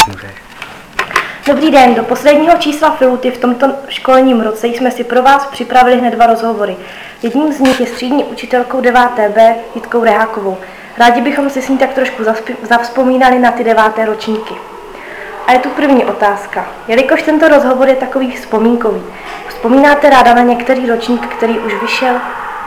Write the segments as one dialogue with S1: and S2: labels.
S1: Můžeš.
S2: Dobrý den, do posledního čísla Filuty v tomto školním roce jsme si pro vás připravili hned 2 rozhovory. Jedním z nich je s třídní učitelkou 9B Jitkou Rehákovou. Rádi bychom si s ní tak trošku zavzpomínali na ty 9. ročníky. A je tu první otázka. Jelikož tento rozhovor je takový vzpomínkový, vzpomínáte ráda na některý ročník, který už vyšel?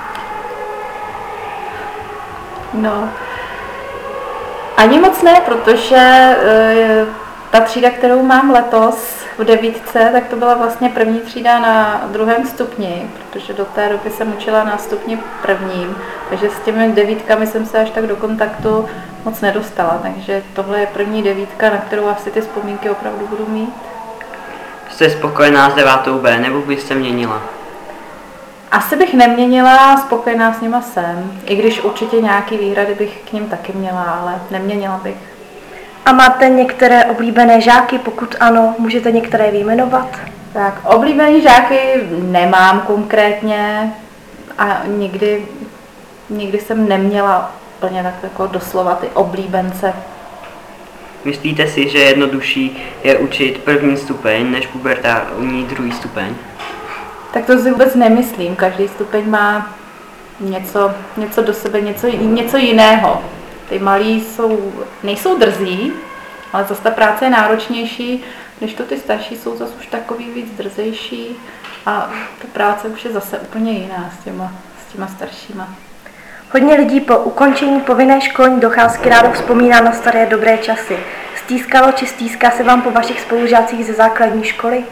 S3: No, ani moc ne, protože ta třída, kterou mám letos v 9, tak to byla vlastně první třída na 2. stupni, protože do té doby jsem učila na stupni 1, takže s těmi 9 jsem se až tak do kontaktu moc nedostala, takže tohle je první 9, na kterou asi ty vzpomínky opravdu budu mít.
S1: Jste spokojená s 9B, nebo byste měnila?
S3: Asi bych neměnila, spokojená s nima jsem, i když určitě nějaký výhrady bych k nim taky měla, ale neměnila bych.
S2: A máte některé oblíbené žáky? Pokud ano, můžete některé vyjmenovat?
S3: Tak, oblíbený žáky nemám konkrétně a nikdy jsem neměla úplně tak jako doslova ty oblíbence.
S1: Myslíte si, že jednodušší je učit 1. stupeň než pubertální 2. stupeň?
S3: Tak to si vůbec nemyslím. Každý stupeň má něco do sebe, něco jiného. Ty malí nejsou drzí, ale zase ta práce je náročnější, než to ty starší jsou zase už takový víc drzejší a ta práce už je zase úplně jiná s těma staršíma.
S2: Hodně lidí po ukončení povinné školní docházky rádo vzpomíná na staré dobré časy. Stýskalo či stýská se vám po vašich spolužácích ze základní školy?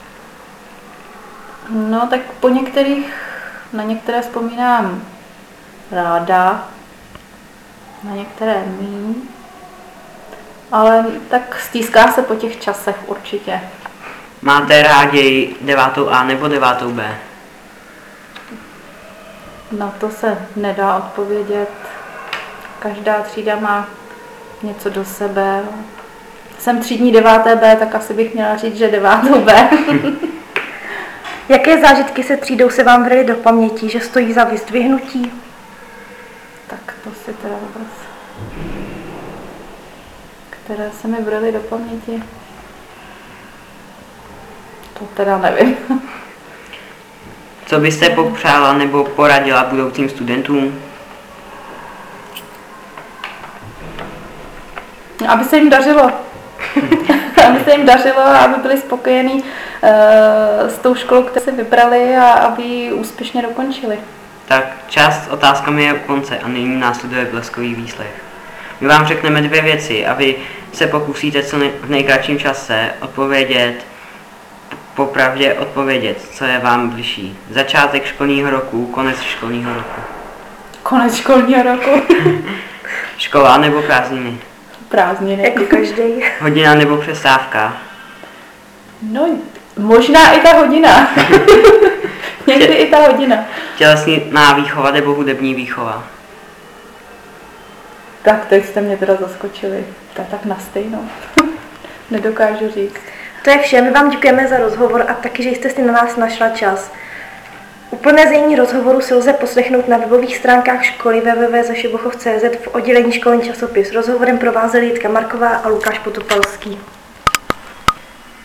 S3: No, tak na některé vzpomínám ráda, na některé míň, ale tak stýská se po těch časech určitě.
S1: Máte ráději 9A nebo 9B?
S3: Na to se nedá odpovědět. Každá třída má něco do sebe. Jsem třídní 9B, tak asi bych měla říct, že 9B.
S2: Jaké zážitky se třídou se vám vrily do paměti, že stojí za vyzdvihnutí?
S3: Tak to si teda vůbec... Které se mi vrily do paměti? To teda nevím.
S1: Co byste popřála nebo poradila budoucím studentům?
S3: Aby se jim dařilo. Aby se jim dařilo a aby byli spokojení s tou školou, kterou si vybrali a aby ji úspěšně dokončili.
S1: Tak část s otázkami je u konce a nyní následuje bleskový výslech. My vám řekneme 2 věci a vy se pokusíte v nejkratším čase popravdě odpovědět, co je vám bližší. Začátek školního roku, konec školního roku.
S3: Konec školního roku.
S1: Škola nebo prázdniny?
S3: Prázdniny.
S2: Jako každý.
S1: Hodina nebo přestávka?
S3: No, možná i ta hodina. Někdy i ta hodina.
S1: Tělesná výchova nebo hudební výchova?
S3: Tak teď jste mě teda zaskočili. To je tak na stejno. Nedokážu říct.
S2: To je vše, my vám děkujeme za rozhovor a taky, že jste si na nás našla čas. Úplné znění rozhovoru si lze poslechnout na webových stránkách školy www.zašebochov.cz v oddělení školní časopis. Rozhovorem provázeli Jitka Marková a Lukáš Potopalský.